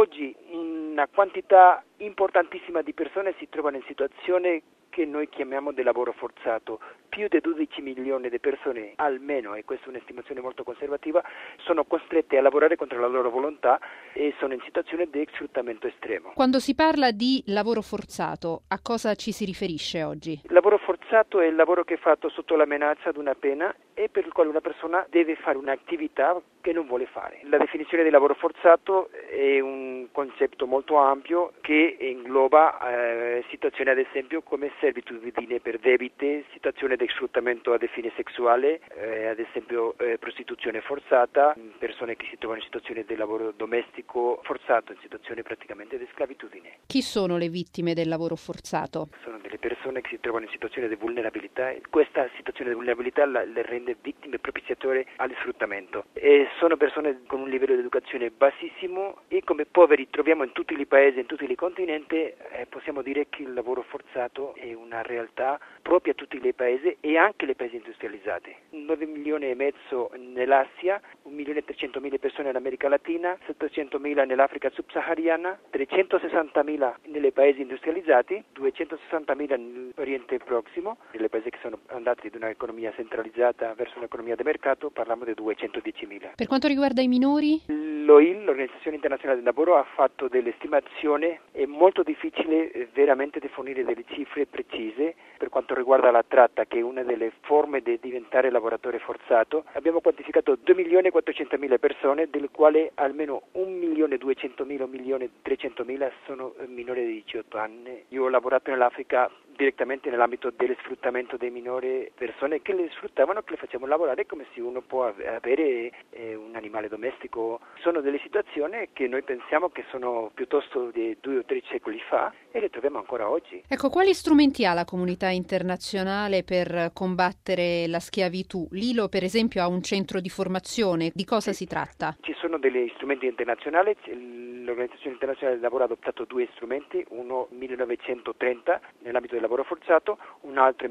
oggi una quantità importantissima di persone si trovano in situazione che noi chiamiamo di lavoro forzato. Più di 12 milioni di persone almeno, e questa è un'estimazione molto conservativa, sono costrette a lavorare contro la loro volontà e sono in situazione di sfruttamento estremo. Quando si parla di lavoro forzato, a cosa ci si riferisce oggi? Il lavoro forzato è il lavoro che è fatto sotto la minaccia di una pena e per il quale una persona deve fare un'attività che non vuole fare. La definizione di lavoro forzato è un concetto molto ampio che ingloba situazioni ad esempio come servitudine per debite, situazioni di sfruttamento ad fine sessuale, ad esempio prostituzione forzata, persone che si trovano in situazioni di lavoro domestico forzato, in situazioni praticamente di sclavitudine. Chi sono le vittime del lavoro forzato? Sono delle persone che si trovano in situazioni di vulnerabilità e questa situazione di vulnerabilità le rende vittime propiziatorie allo sfruttamento. E sono persone con un livello di educazione bassissimo e come poveri troviamo in tutti i paesi, in tutti i continenti, possiamo dire che il lavoro forzato è una realtà propria a tutti i paesi e anche nei paesi industrializzati. 9 milioni e mezzo nell'Asia, 1.300.000 persone in America Latina, 700.000 nell'Africa subsahariana, 360.000 nei paesi industrializzati, 260.000 nell'Oriente Prossimo, nei paesi che sono andati da un'economia centralizzata verso un'economia di mercato, parliamo di 210.000. Per quanto riguarda i minori? L'OIL, l'Organizzazione Internazionale del Lavoro, ha fatto delle stimazioni. È molto difficile veramente di fornire delle cifre precise per quanto riguarda la tratta, che è una delle forme di diventare lavoratore forzato. Abbiamo quantificato 2.400.000 persone, delle quali almeno 1.200.000, 1.300.000 sono minori di 18 anni. Io ho lavorato nell'Africa direttamente nell'ambito dello sfruttamento dei minori, persone che le sfruttavano, che le facevano lavorare come se uno può avere un animale domestico. Sono delle situazioni che noi pensiamo che sono piuttosto di 2 o 3 secoli fa e le troviamo ancora oggi. Ecco, quali strumenti ha la comunità internazionale per combattere la schiavitù? L'ILO, per esempio, ha un centro di formazione. Di cosa si tratta? Ci sono degli strumenti internazionali. L'Organizzazione Internazionale del Lavoro ha adottato 2 strumenti, uno 1930 nell'ambito del lavoro forzato, un altro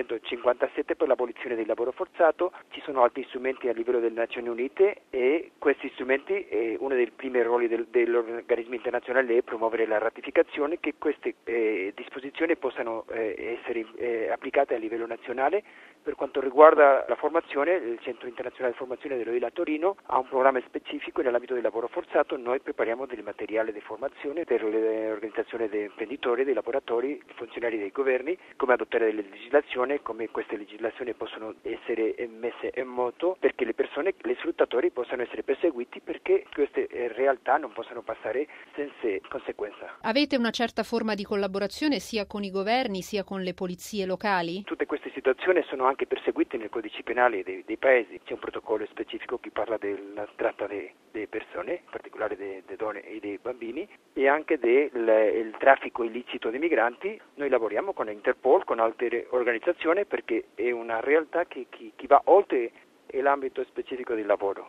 1957 per l'abolizione del lavoro forzato. Ci sono altri strumenti a livello delle Nazioni Unite e questi strumenti, uno dei primi ruoli dell'organismo internazionale è promuovere la ratificazione che queste disposizioni possano essere applicate a livello nazionale. Per quanto riguarda la formazione, il Centro Internazionale di Formazione dell'OIL a Torino ha un programma specifico nell'ambito del lavoro forzato. Noi prepariamo del materiale di formazione per le organizzazioni dei imprenditori, dei lavoratori, dei funzionari dei governi, come adottare delle legislazioni, come queste legislazioni possono essere messe in moto perché le persone, gli sfruttatori possano essere perseguiti, perché queste realtà non possono passare senza conseguenza. Avete una certa forma di collaborazione sia con i governi sia con le polizie locali? Tutte queste situazioni sono anche perseguite nei codici penali dei paesi. C'è un protocollo specifico che parla della tratta delle persone, in particolare delle donne e dei bambini, e anche del traffico illecito di migranti. Noi lavoriamo con Interpol, con altre organizzazioni, perché è una realtà che va oltre l'ambito specifico del lavoro.